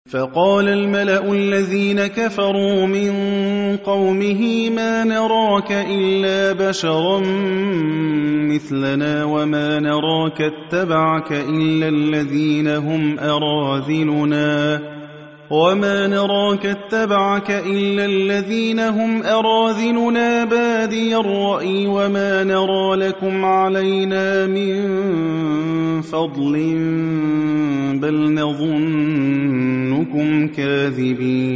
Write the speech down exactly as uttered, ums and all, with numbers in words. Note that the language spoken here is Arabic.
فقال الملأ الذين كفروا من قومه ما نراك إلا بشرا مثلنا وما نراك اتبعك إلا الذين هم أراذلنا وما نراك اتبعك إلا الذين هم أراذلنا بادي الرأي وما نرى لكم علينا من فضل بل نظنكم كاذبين